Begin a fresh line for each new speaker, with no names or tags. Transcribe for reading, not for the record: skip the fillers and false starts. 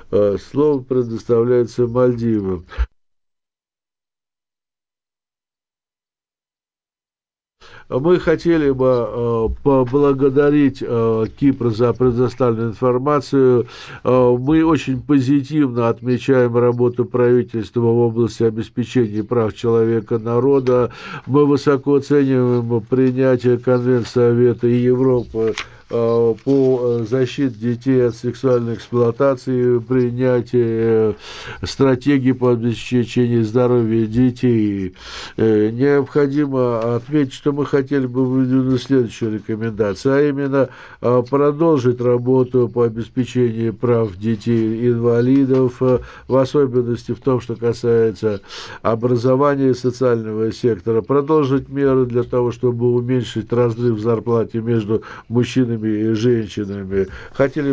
Слово предоставляется Мальдивам. Мы хотели бы поблагодарить Кипр за предоставленную информацию. Мы очень позитивно отмечаем работу правительства в области обеспечения прав человека народа. Мы высоко оцениваем принятие Конвенции Совета Европы по защите детей от сексуальной эксплуатации, принятие стратегии по обеспечению здоровья детей. Необходимо отметить, что мы хотели бы выдвинуть следующую рекомендацию, а именно продолжить работу по обеспечению прав детей-инвалидов, в особенности в том, что касается образования и социального сектора, продолжить меры для того, чтобы уменьшить разрыв в зарплате между мужчинами и женщинами. Хотели